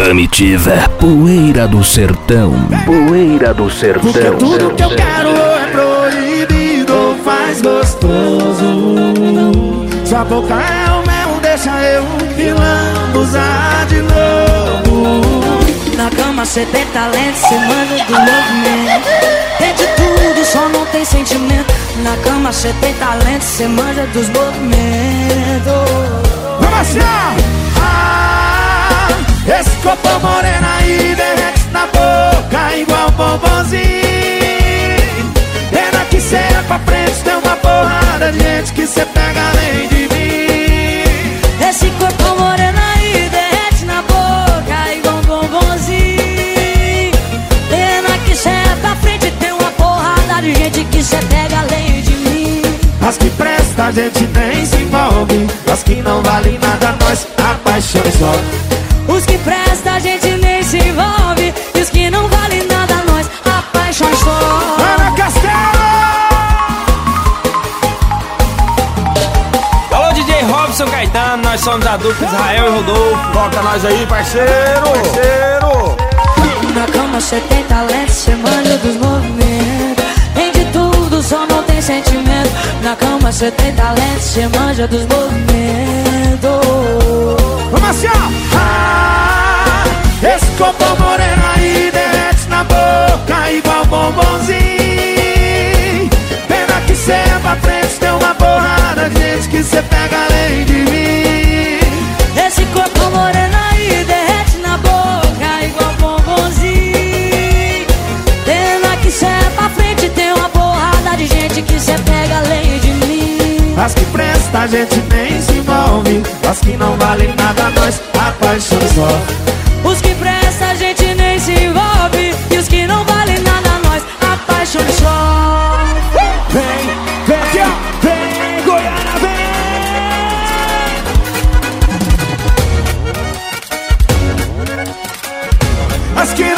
Comitiva Poeira do Sertão. Poeira do Sertão. Porque tudo que eu quero é proibido ou faz gostoso. Sua boca é o mel, deixa eu me lambuzar de novo. Na cama cê tem talento, cê manda do movimento. Tem de tudo, só não tem sentimento. Na cama cê tem talento, cê manja dos movimentos. Vamos assim, esse copo moreno aí derrete na boca igual bombonzinho. Pena que cê é pra frente, tem uma porrada de gente que cê pega além de mim. Esse corpo moreno aí derrete na boca igual bombonzinho. Pena que cê é pra frente, tem uma porrada de gente que cê pega além de mim. As que presta a gente nem se envolve, as que não valem nada nós apaixonamos só. Os que presta a gente nem se envolve, e os que não valem nada nós apaixonamos só. Ana Castelo! Alô, DJ Robson Caetano, nós somos a dupla Israel e Rodolfo. Toca nós aí, parceiro, parceiro. Na cama cê tem talento, cê manja dos movimentos. Tem de tudo, só não tem sentimento. Na cama cê tem talento, cê manja dos movimentos. Vamos assim, esse copo moreno aí derrete na boca igual bombonzinho. Pena que cê é pra frente, tem uma porrada de gente que cê pega além de mim. Esse corpo moreno aí derrete na boca igual bombonzinho. Pena que cê é pra frente, tem uma porrada de gente que cê pega além de mim. As que presta a gente nem se envolve, as que não valem nada nós apaixonamos só. Os que presta a gente nem se envolve, e os que não valem nada nós apaixonamos só. Vem, vem, vem, Goiânia, vem. As que